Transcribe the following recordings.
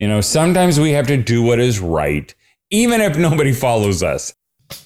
sometimes we have to do what is right, even if nobody follows us.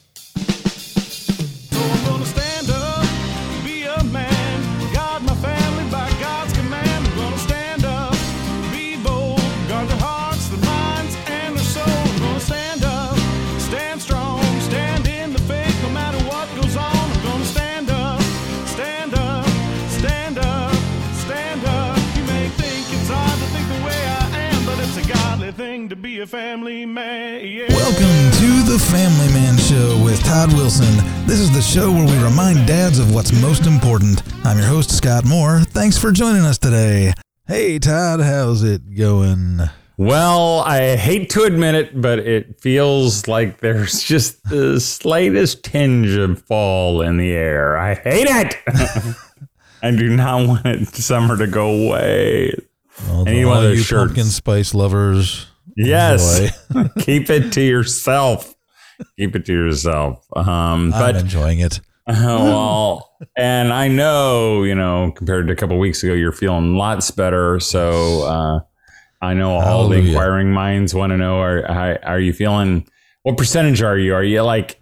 To be a family man. Yeah. Welcome to the Family Man Show with Todd Wilson. This is the show where we remind dads of what's most important. I'm your host, Scott Moore. Thanks for joining us today. Hey, Todd, how's it going? Well, I hate to admit it, but it feels like there's just the slightest tinge of fall in the air. I hate it. I do not want summer to go away. Well, all you pumpkin spice lovers. Yes. Keep it to yourself. Keep it to yourself. I'm enjoying it. Well, and I know, compared to a couple of weeks ago, you're feeling lots better. So I know all the inquiring minds want to know, are you feeling, what percentage are you? Are you like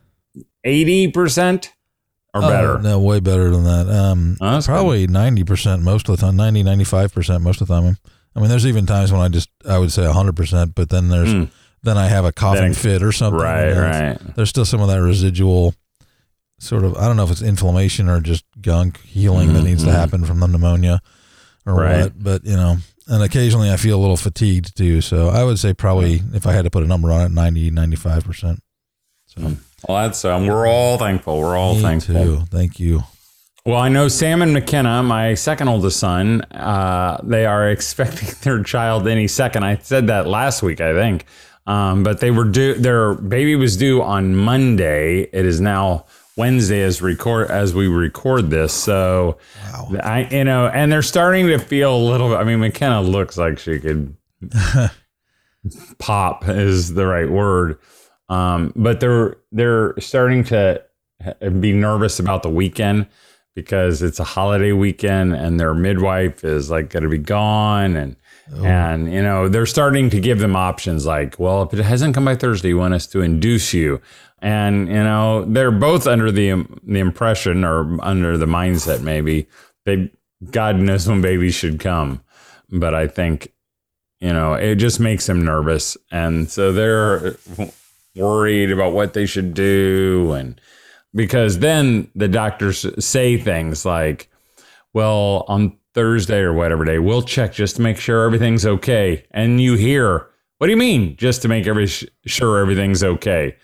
80% or better? No, way better than that. Probably 90% most of the time, 90, 95% most of the time. I mean, there's even times when I would say 100%, but then then I have a coughing fit or something. Right. There's still some of that residual sort of, I don't know if it's inflammation or just gunk healing that needs to happen from the pneummonia or what, but and occasionally I feel a little fatigued too. So I would say probably if I had to put a number on it, 90, 95%. So. Well, that's, we're all thankful. We're all thankful. Too. Thank you. Well, I know Sam and McKenna, my second oldest son, they are expecting their child any second. I said that last week, I think. But they were due, their baby was due on Monday. It is now Wednesday as we record this. So, wow. And they're starting to feel a little bit, I mean, McKenna looks like she could pop is the right word. But they're starting to be nervous about the weekend, because it's a holiday weekend and their midwife is like going to be gone. And they're starting to give them options like, well, if it hasn't come by Thursday, you want us to induce you. And, they're both under the impression or under the mindset, maybe God knows when babies should come. But I think, it just makes them nervous. And so they're worried about what they should do. And because then the doctors say things like, well, on Thursday or whatever day, we'll check just to make sure everything's okay. And you hear, what do you mean? Just to make sure everything's okay,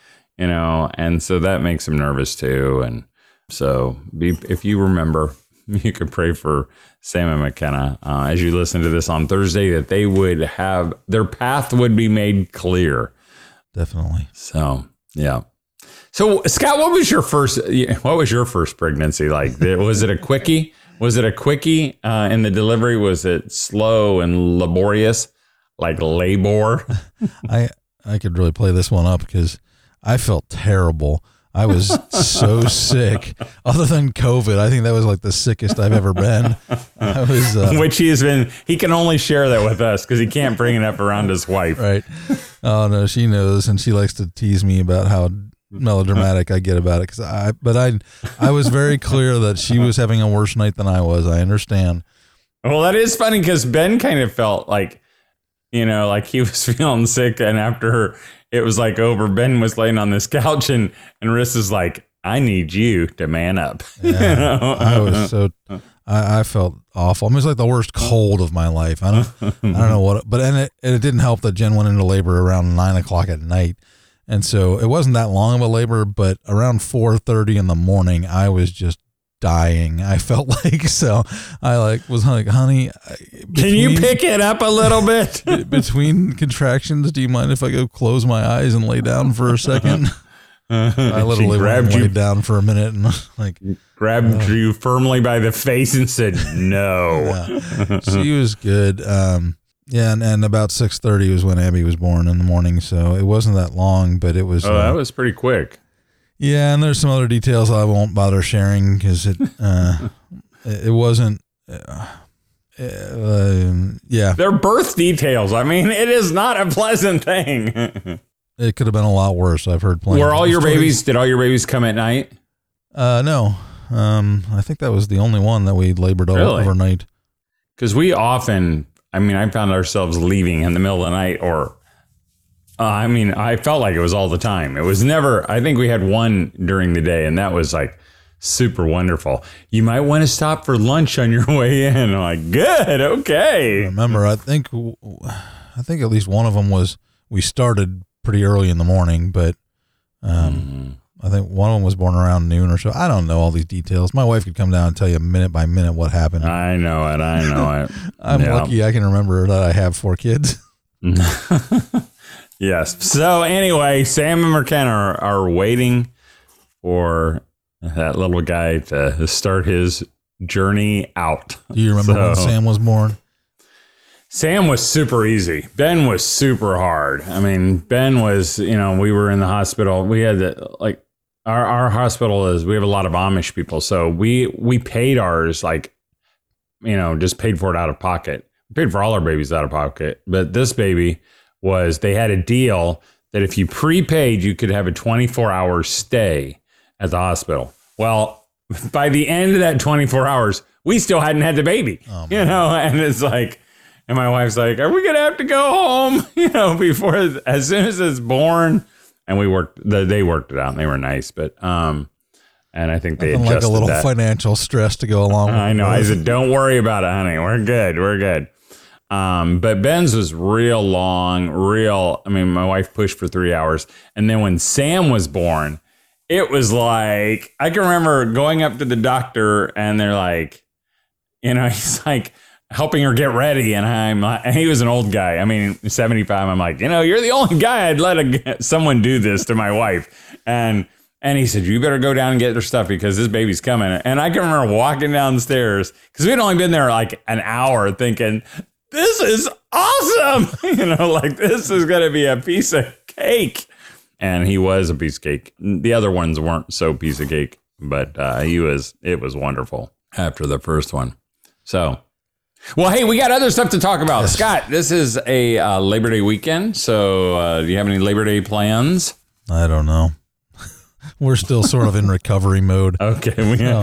and so that makes them nervous too. And so if you remember, you could pray for Sam and McKenna as you listen to this on Thursday, that they would have, their path would be made clear. Definitely. So, yeah. So, Scott, what was your first pregnancy like? Was it a quickie? Was it a quickie in the delivery? Was it slow and laborious, like labor? I could really play this one up because I felt terrible. I was so sick. Other than COVID, I think that was like the sickest I've ever been. I was, which he can only share that with us because he can't bring it up around his wife. Right. Oh no, she knows, and she likes to tease me about how melodramatic I get about it. I was very clear that she was having a worse night than I was. I understand. Well, that is funny because Ben kind of felt like, like he was feeling sick, and after it was like over, Ben was laying on this couch, and Riss is like, I need you to man up. Yeah, I was I felt awful. I mean, it was like the worst cold of my life. I don't know what, but it didn't help that Jen went into labor around 9:00 at night. And so it wasn't that long of a labor, but around 4:30 in the morning, I was just dying. I felt like, so I was like, honey, can you pick it up a little bit? Between contractions, do you mind if I go close my eyes and lay down for a second? I literally laid down for a minute and grabbed you firmly by the face and said, no. Yeah. She was good. And about 6:30 was when Abby was born in the morning. So it wasn't that long, but it was. Oh, that was pretty quick. Yeah. And there's some other details I won't bother sharing because it wasn't, Yeah. Their birth details. I mean, it is not a pleasant thing. It could have been a lot worse. I've heard plenty. Did all your babies come at night? No. I think that was the only one that we labored overnight. Because we often, I found ourselves leaving in the middle of the night or, I felt like it was all the time. It was never, I think we had one during the day and that was like super wonderful. You might want to stop for lunch on your way in. I'm like, good, okay. I remember, I think at least one of them was, we started pretty early in the morning, but I think one of them was born around noon or so. I don't know all these details. My wife could come down and tell you minute by minute what happened. I know it. I'm lucky I can remember that I have 4 kids. Yes. So anyway, Sam and McKenna are waiting for that little guy to start his journey out. Do you remember when Sam was born? Sam was super easy. Ben was super hard. Ben was, we were in the hospital. We had our hospital we have a lot of Amish people. So we paid ours just paid for it out of pocket. We paid for all our babies out of pocket. But this baby they had a deal that if you prepaid, you could have a 24-hour stay at the hospital. Well, by the end of that 24 hours, we still hadn't had the baby, and it's like, and my wife's like, are we going to have to go home, as soon as it's born? And they worked it out and they were nice, but, and I think they adjusted like a little financial stress to go along with I know. I said, don't worry about it, honey. We're good. But Ben's was real long, my wife pushed for 3 hours. And then when Sam was born, it was like, I can remember going up to the doctor and they're like, he's like helping her get ready. And he was an old guy. 75. I'm like, you're the only guy I'd let someone do this to my wife. And he said, you better go down and get their stuff because this baby's coming. And I can remember walking down the stairs because we'd only been there like an hour thinking, this is awesome. This is going to be a piece of cake. And he was a piece of cake. The other ones weren't so piece of cake, but it was wonderful after the first one. So, well, hey, we got other stuff to talk about. Yes. Scott, this is a Labor Day weekend. So do you have any Labor Day plans? I don't know. We're still sort of in recovery mode. Okay.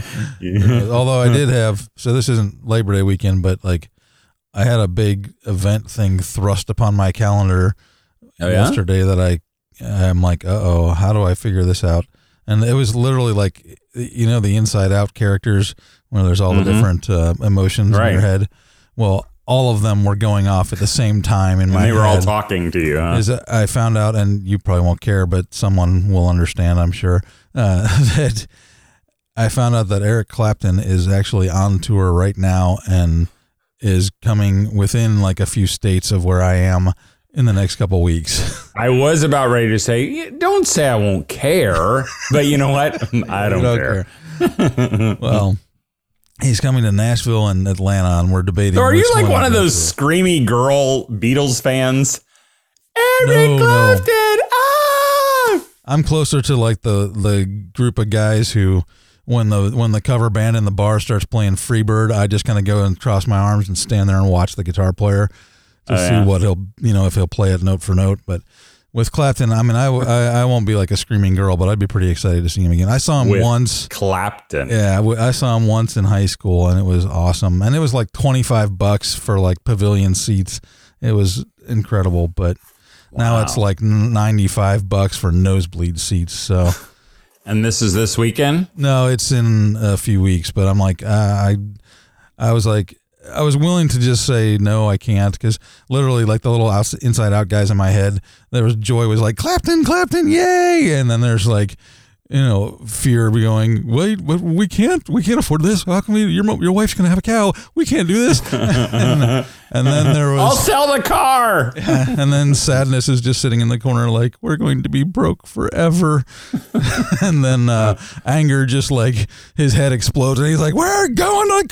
Although I did have, so this isn't Labor Day weekend, but I had a big event thing thrust upon my calendar yesterday that I'm like, how do I figure this out? And it was literally like, the Inside Out characters where there's all the different emotions in your head. Well, all of them were going off at the same time in my head. They were all talking to you, huh? I found out, and you probably won't care, but someone will understand, I'm sure, that I found out that Eric Clapton is actually on tour right now and is coming within like a few states of where I am in the next couple weeks. I was about ready to say, don't say I won't care, but you know what? I don't care. Well, he's coming to Nashville and Atlanta, and we're debating. So are you like one of those screamy girl Beatles fans? Eric Clapton! Ah! I'm closer to like the group of guys who, when the cover band in the bar starts playing Freebird, I just kind of go and cross my arms and stand there and watch the guitar player to see what he'll, if he'll play it note for note. But with Clapton, I won't be like a screaming girl, but I'd be pretty excited to see him again. I saw him once. Clapton. Yeah, I saw him once in high school, and it was awesome. And it was like $25 for like pavilion seats. It was incredible, but now it's like $95 for nosebleed seats. So. And this is this weekend? No, it's in a few weeks, but I'm like, I was willing to just say, no, I can't. Because literally like the little Inside Out guys in my head, Joy was like, Clapton, yay. And then there's like, fear going, wait, we can't afford this. How can your wife's going to have a cow. We can't do this. and then there was, I'll sell the car. And then sadness is just sitting in the corner like, we're going to be broke forever. And then anger just like his head explodes and he's like, we're going to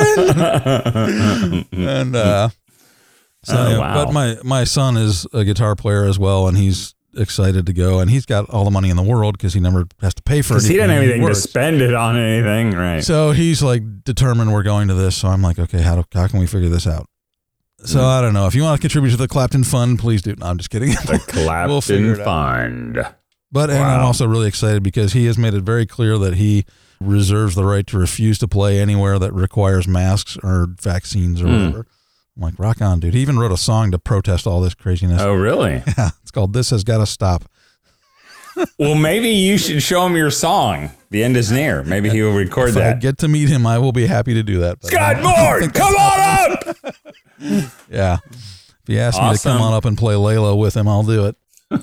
Clapton. And wow. But my son is a guitar player as well, and he's excited to go, and he's got all the money in the world because he never has to pay for it. Because he didn't have anything to spend it on anything, right? So he's like determined we're going to this. So I'm like, okay, how can we figure this out? So I don't know. If you want to contribute to the Clapton Fund, please do. No, I'm just kidding. The Clapton Fund. But and I'm also really excited because he has made it very clear that he reserves the right to refuse to play anywhere that requires masks or vaccines or whatever. I'm like, rock on, dude. He even wrote a song to protest all this craziness. Oh, really? Yeah. It's called This Has Gotta Stop. Well, maybe you should show him your song. The end is near. Maybe he will record that. If I get to meet him, I will be happy to do that. Scott Moore, come on up! Yeah. If he asks me to come on up and play Layla with him, I'll do it.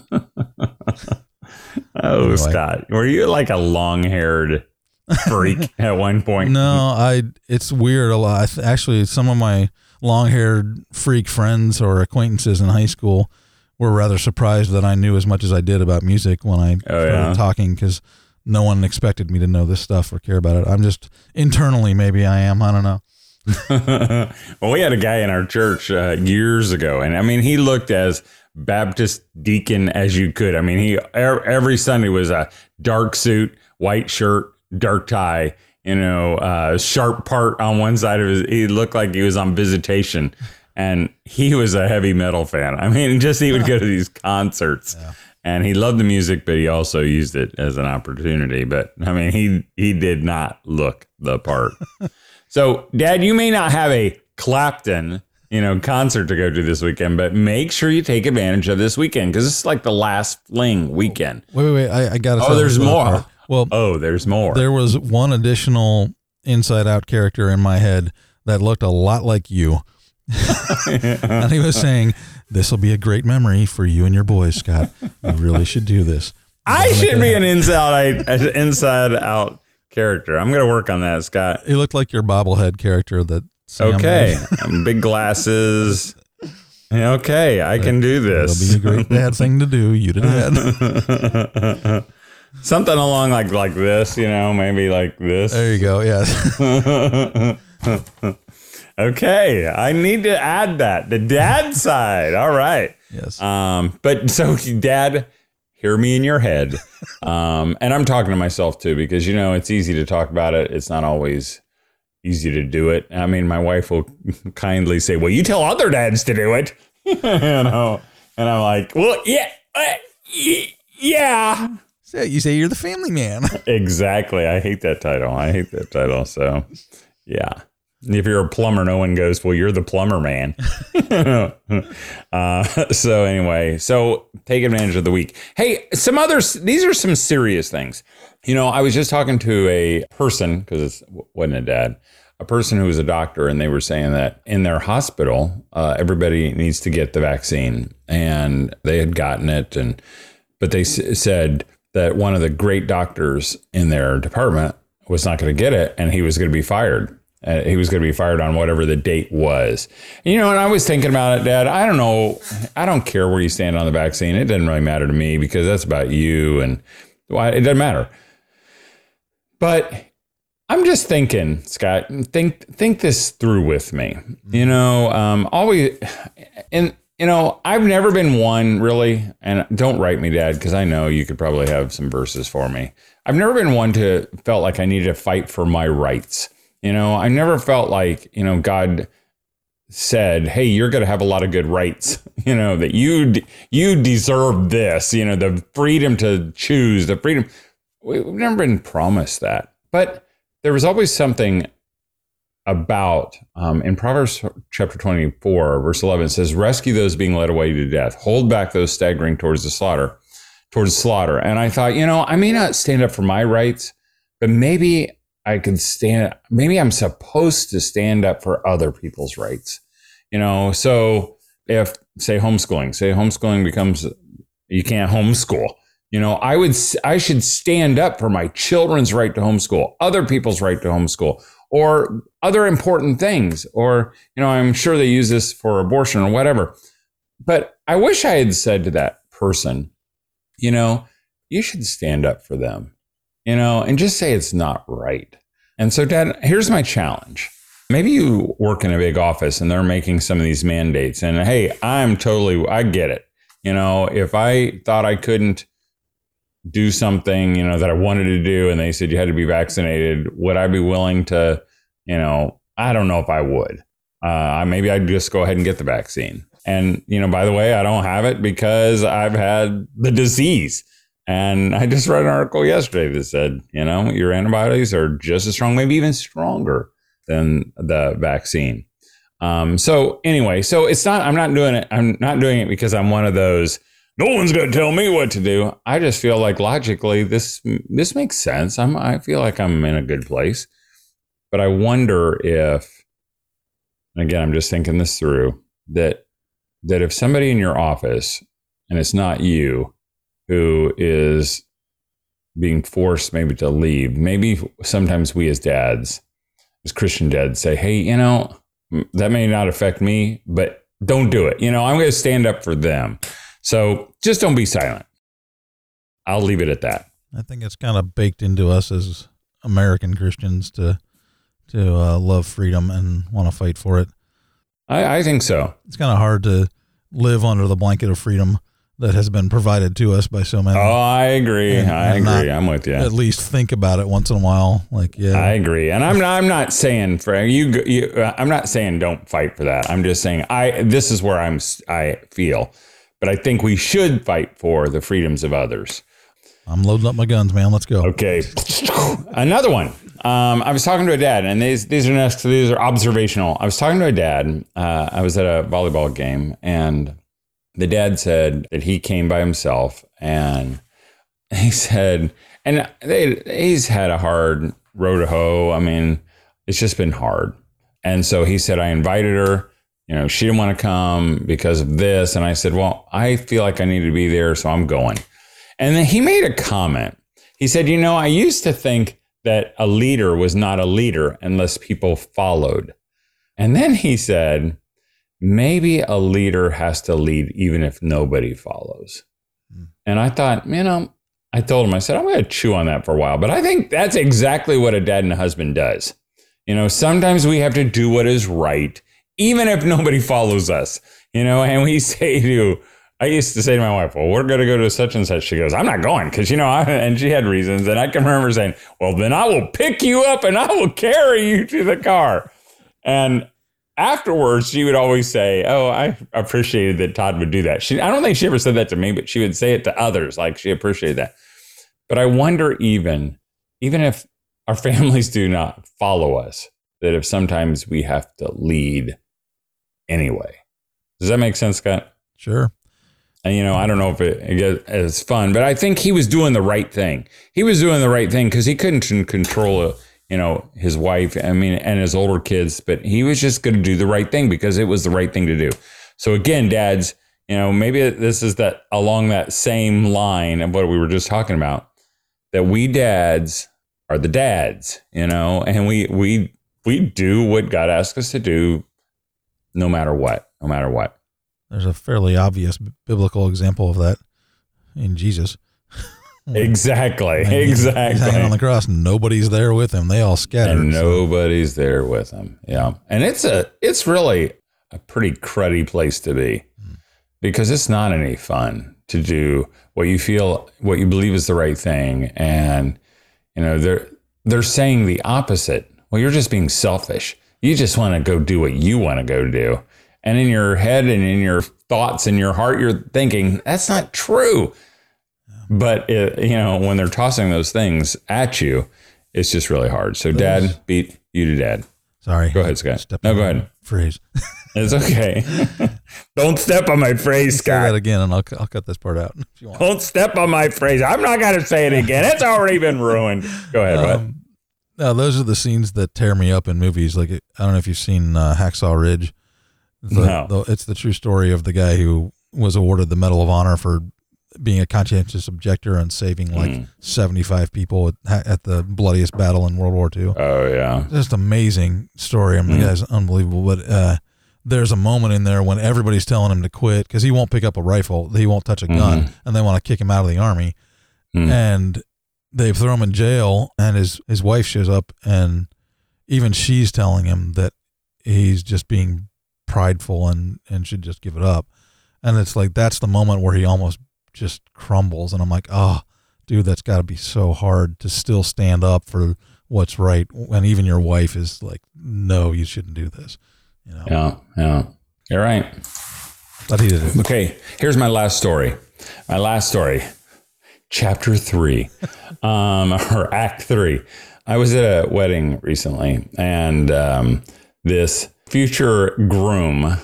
Anyway. Scott, were you like a long-haired freak at one point? No, it's weird a lot. Actually, some of my long-haired freak friends or acquaintances in high school were rather surprised that I knew as much as I did about music when I started talking, because no one expected me to know this stuff or care about it. I'm just internally, maybe I am. I don't know. Well, we had a guy in our church years ago, and I mean, he looked as Baptist deacon as you could. I mean, he every Sunday was a dark suit, white shirt, dark tie, sharp part on one side of his. He looked like he was on visitation, and he was a heavy metal fan. I mean, just he would go to these concerts, and he loved the music, but he also used it as an opportunity. But I mean, he did not look the part. So, Dad, you may not have a Clapton, concert to go to this weekend, but make sure you take advantage of this weekend, because it's like the last fling weekend. Wait. I got to tell you. Oh, there's more. Well, there's more. There was one additional Inside Out character in my head that looked a lot like you. And he was saying, this will be a great memory for you and your boys, Scott. You really should do this. I should be an Inside Out character. I'm going to work on that, Scott. He looked like your bobblehead character that Sam made. Big glasses. Okay, I can do this. It'll be a great dad thing to do. You to dad. Something along like this, maybe like this. There you go. Yes. Okay, I need to add that. The dad side. All right. Yes. But so, Dad, hear me in your head. And I'm talking to myself too, because, it's easy to talk about it. It's not always easy to do it. I mean, my wife will kindly say, well, you tell other dads to do it, and I'm like, well, yeah. So you say you're the family man. Exactly. I hate that title. So, yeah. If you're a plumber, no one goes, well, you're the plumber man. So anyway, take advantage of the week. Hey, these are some serious things. I was just talking to a person, because it wasn't a dad, a person who was a doctor, and they were saying that in their hospital, everybody needs to get the vaccine, and they had gotten it. But they said that one of the great doctors in their department was not going to get it, and he was going to be fired. He was going to be fired on whatever the date was. And I was thinking about it, Dad. I don't know. I don't care where you stand on the vaccine. It doesn't really matter to me, because that's about you, and it doesn't matter. But I'm just thinking, Scott, think this through with me. Always, and I've never been one really, and don't write me, Dad, because I know you could probably have some verses for me. I've never been one to felt like I needed to fight for my rights. I never felt like, God said, hey, you're going to have a lot of good rights, that you deserve this, the freedom to choose, the freedom. We've never been promised that. But there was always something about, in Proverbs chapter 24, verse 11, it says, rescue those being led away to death, hold back those staggering towards slaughter. And I thought, I may not stand up for my rights, but maybe I could maybe I'm supposed to stand up for other people's rights, so if say homeschooling becomes, you can't homeschool, I should stand up for my children's right to homeschool, other people's right to homeschool, or other important things, or, I'm sure they use this for abortion or whatever. But I wish I had said to that person, you should stand up for them. And just say it's not right. And so, Dad, here's my challenge. Maybe you work in a big office and they're making some of these mandates, and hey, I get it. You know, if I thought I couldn't do something, you know, that I wanted to do, and they said you had to be vaccinated, would I be willing to, you know, I don't know if I would. Maybe I'd just go ahead and get the vaccine. And, you know, by the way, I don't have it because I've had the disease. And I just read an article yesterday that said, you know, your antibodies are just as strong, maybe even stronger than the vaccine. So anyway, so it's not, I'm not doing it because I'm one of those, no one's going to tell me what to do. I just feel like logically this makes sense. I feel like I'm in a good place, but I wonder if, and again, I'm just thinking this through, that if somebody in your office, and it's not you, who is being forced maybe to leave, maybe sometimes we as dads, as Christian dads, say, hey, you know, that may not affect me, but don't do it. You know, I'm going to stand up for them. So just don't be silent. I'll leave it at that. I think it's kind of baked into us as American Christians to love freedom and want to fight for it. I think so. It's kind of hard to live under the blanket of freedom that has been provided to us by so many. Oh, I agree. I agree. I'm with you. At least think about it once in a while. Like, yeah, I agree. And I'm not saying for you. I'm not saying don't fight for that. I'm just saying this is where I feel, but I think we should fight for the freedoms of others. I'm loading up my guns, man. Let's go. Okay. Another one. I was talking to a dad, and these are observational. I was talking to a dad. I was at a volleyball game, and the dad said that he came by himself, and he said, and he's had a hard road to hoe. I mean, it's just been hard. And so he said, I invited her, you know, she didn't want to come because of this. And I said, well, I feel like I need to be there, so I'm going. And then he made a comment. He said, you know, I used to think that a leader was not a leader unless people followed. And then he said, maybe a leader has to lead even if nobody follows. And I thought, you know, I told him, I said, I'm going to chew on that for a while. But I think that's exactly what a dad and a husband does. You know, sometimes we have to do what is right, even if nobody follows us, you know, and I used to say to my wife, well, we're going to go to such and such. She goes, I'm not going because, you know, and she had reasons. And I can remember saying, well, then I will pick you up and I will carry you to the car. And afterwards, she would always say, oh, I appreciated that Todd would do that. I don't think she ever said that to me, but she would say it to others. Like she appreciated that. But I wonder even if our families do not follow us, that if sometimes we have to lead anyway. Does that make sense, Scott? Sure. And, you know, I don't know if it's fun, but I think he was doing the right thing. He was doing the right thing because he couldn't control, you know, his wife, and his older kids, but he was just going to do the right thing because it was the right thing to do. So again, dads, you know, maybe this is that along that same line of what we were just talking about, that we dads are the dads, you know, and we do what God asks us to do no matter what. There's a fairly obvious biblical example of that in Jesus. Exactly. He's hanging on the cross. Nobody's there with him. They all scattered. And nobody's there with him. Yeah. And it's really a pretty cruddy place to be because it's not any fun to do what you believe is the right thing. And, you know, they're saying the opposite. Well, you're just being selfish. You just want to go do what you want to go do. And in your head and in your thoughts and your heart, you're thinking, that's not true. But, you know, when they're tossing those things at you, it's just really hard. So Dad beat you to dad. Sorry. Go ahead, Scott. No, go ahead. Phrase. It's okay. Don't step on my phrase, Scott. Say that again, and I'll cut this part out if you want. Don't step on my phrase. I'm not going to say it again. It's already been ruined. Go ahead, bud. No, those are the scenes that tear me up in movies. Like, I don't know if you've seen Hacksaw Ridge. It's the true story of the guy who was awarded the Medal of Honor for being a conscientious objector and saving 75 people at the bloodiest battle in World War II. Oh, yeah. Just amazing story. I mean, the guy's unbelievable. But there's a moment in there when everybody's telling him to quit because he won't pick up a rifle. He won't touch a gun. And they want to kick him out of the army. And they throw him in jail. And his wife shows up, and even she's telling him that he's just being prideful and should just give it up. And it's like, that's the moment where he almost just crumbles. And I'm like, oh, dude, that's got to be so hard to still stand up for what's right. And even your wife is like, no, you shouldn't do this. You know? Yeah. You're right. But he did it. Okay. Here's my last story. Chapter 3, or Act 3. I was at a wedding recently, and this future groom,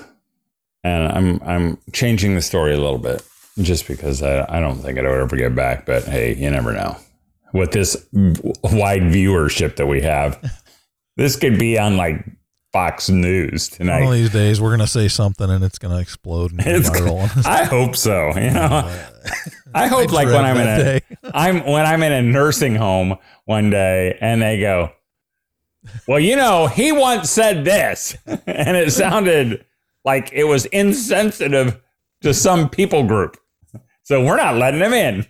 and I'm changing the story a little bit just because I don't think I'd ever get back. But hey, you never know. With this wide viewership that we have, this could be on like Fox News tonight. One of these days, we're gonna say something and it's gonna explode. And viral. I hope so. You know, I hope like when I'm in a nursing home one day and they go, well, you know, he once said this, and it sounded like it was insensitive to some people group, so we're not letting him in.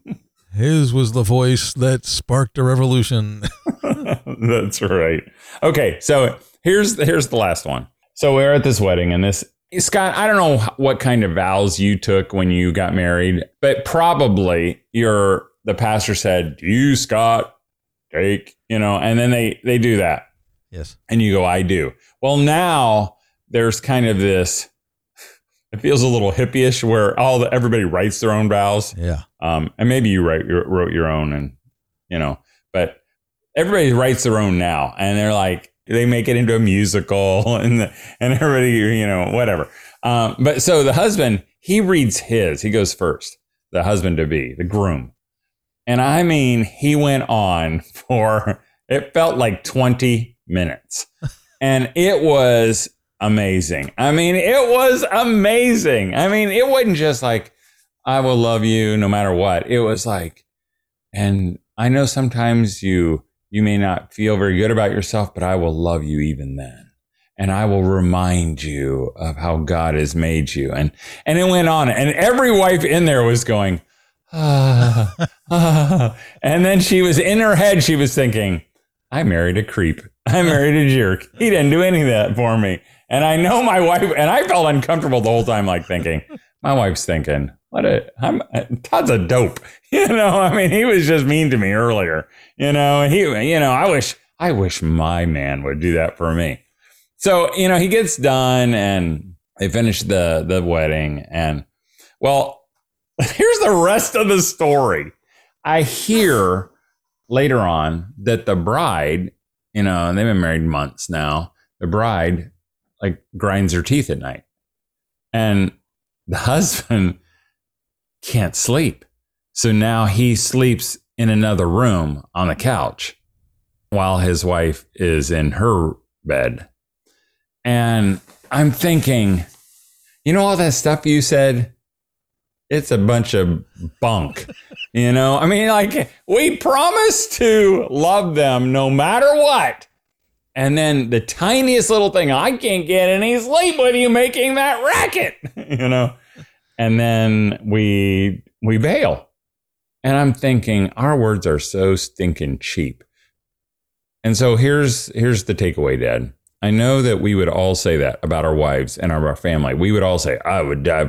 His was the voice that sparked a revolution. That's right. Okay, so here's the last one. So we're at this wedding, and this, Scott, I don't know what kind of vows you took when you got married, but probably the pastor said, you, Scott, take, you know, and then they do that. Yes. And you go, I do. Well, now there's kind of this, it feels a little hippie-ish where everybody writes their own vows. Yeah. And maybe you wrote your own, and, you know, but everybody writes their own now, and they're like, they make it into a musical, and everybody, you know, whatever. But so the husband, he reads his, he goes first, the husband to be, the groom. And I mean, he went on for, it felt like 20 minutes, and it was amazing. I mean, it was amazing. I mean, it wasn't just like, I will love you no matter what. It was like, and I know sometimes you may not feel very good about yourself, but I will love you even then. And I will remind you of how God has made you. And it went on. And every wife in there was going, and then she was in her head, she was thinking, I married a creep. I married a jerk. He didn't do any of that for me. And I know my wife, and I felt uncomfortable the whole time, like thinking, my wife's thinking, Todd's a dope. You know, I mean, he was just mean to me earlier, you know, I wish my man would do that for me. So, you know, he gets done and they finish the wedding, and well, here's the rest of the story. I hear later on that the bride, you know, and they've been married months now, the bride like grinds her teeth at night, and the husband can't sleep. So now he sleeps in another room on the couch while his wife is in her bed. And I'm thinking, you know, all that stuff you said, it's a bunch of bunk. You know, I mean, like, we promised to love them no matter what. And then the tiniest little thing, I can't get any sleep with you making that racket, you know. And then we bail. And I'm thinking, our words are so stinking cheap. And so here's the takeaway, Dad. I know that we would all say that about our wives and our family. We would all say, I would die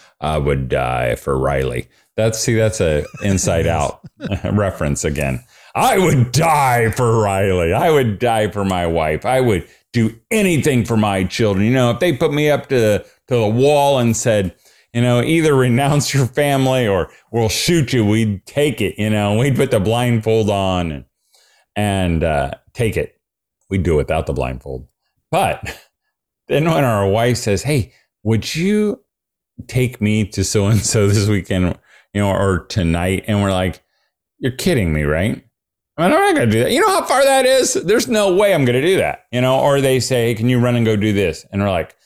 for Riley. That's a Inside Out reference again. I would die for Riley. I would die for my wife. I would do anything for my children. You know, if they put me up to the wall and said, you know, either renounce your family or we'll shoot you, we'd take it. You know, we'd put the blindfold on and take it. We'd do it without the blindfold. But then when our wife says, hey, would you take me to so-and-so this weekend, you know, or tonight? And we're like, you're kidding me, right? I mean, I'm not going to do that. You know how far that is? There's no way I'm going to do that, you know? Or they say, hey, can you run and go do this? And we're like,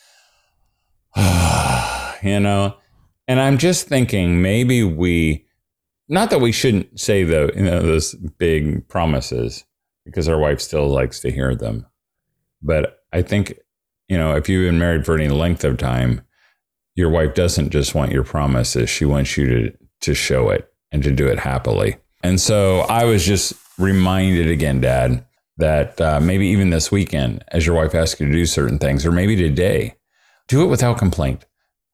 you know? And I'm just thinking maybe not that we shouldn't say those big promises, because our wife still likes to hear them. But I think, you know, if you've been married for any length of time, your wife doesn't just want your promises. She wants you to show it and to do it happily. And so I was just reminded again, Dad, that maybe even this weekend, as your wife asks you to do certain things, or maybe today, do it without complaint.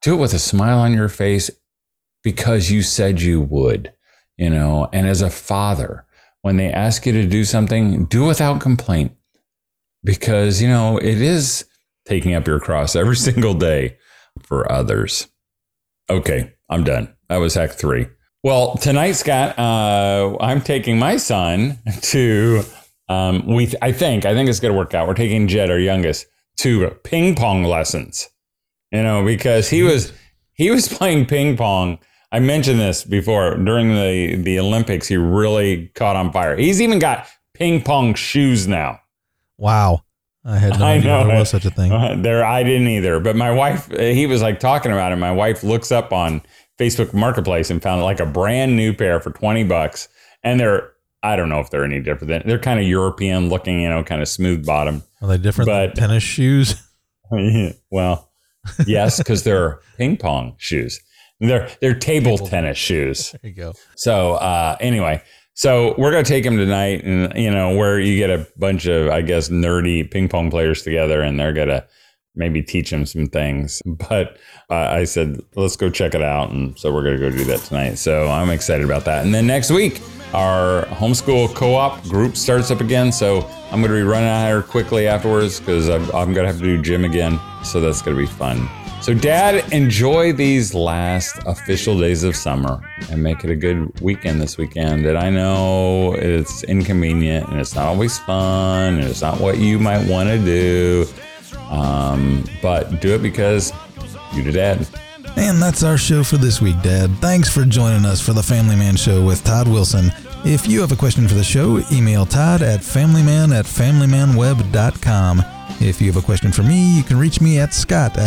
do it with a smile on your face because you said you would, you know. And as a father, when they ask you to do something, do without complaint, because, you know, it is taking up your cross every single day for others. Okay, I'm done. That was hack 3. Well, tonight, Scott, I'm taking my son to, I think it's going to work out. We're taking Jed, our youngest, to ping pong lessons, you know, because he was playing ping pong. I mentioned this before during the Olympics. He really caught on fire. He's even got ping pong shoes now. Wow. I had no idea there was such a thing. I didn't either. But my wife, he was like talking about it. My wife looks up on Facebook Marketplace and found like a brand new pair for $20. And I don't know if they're any different. They're kind of European looking, you know, kind of smooth bottom. Are they different than tennis shoes? Well, yes, because they're ping pong shoes. They're table tennis shoes. There you go. So anyway, so we're going to take him tonight, and, you know, where you get a bunch of, I guess, nerdy ping pong players together, and they're going to maybe teach him some things. But I said, let's go check it out. And so we're going to go do that tonight. So I'm excited about that. And then next week, our homeschool co-op group starts up again. So I'm going to be running out here quickly afterwards because I'm going to have to do gym again. So that's going to be fun. So, Dad, enjoy these last official days of summer and make it a good weekend this weekend. And I know it's inconvenient and it's not always fun and it's not what you might want to do, but do it because you're the dad. And that's our show for this week, Dad. Thanks for joining us for the Family Man Show with Todd Wilson. If you have a question for the show, email Todd at familyman@familymanweb.com. If you have a question for me, you can reach me at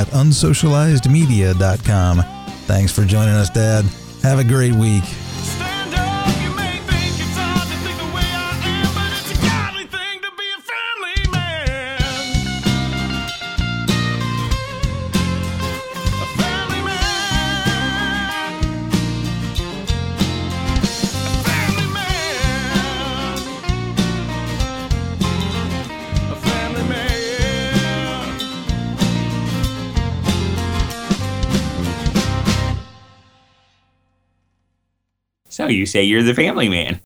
scott@unsocializedmedia.com. Thanks for joining us, Dad. Have a great week. Stand up, you may think it's hard to think the way I am, but it's a godly thing to be a family man. A family man. A family man. A family man. So you say you're the family man.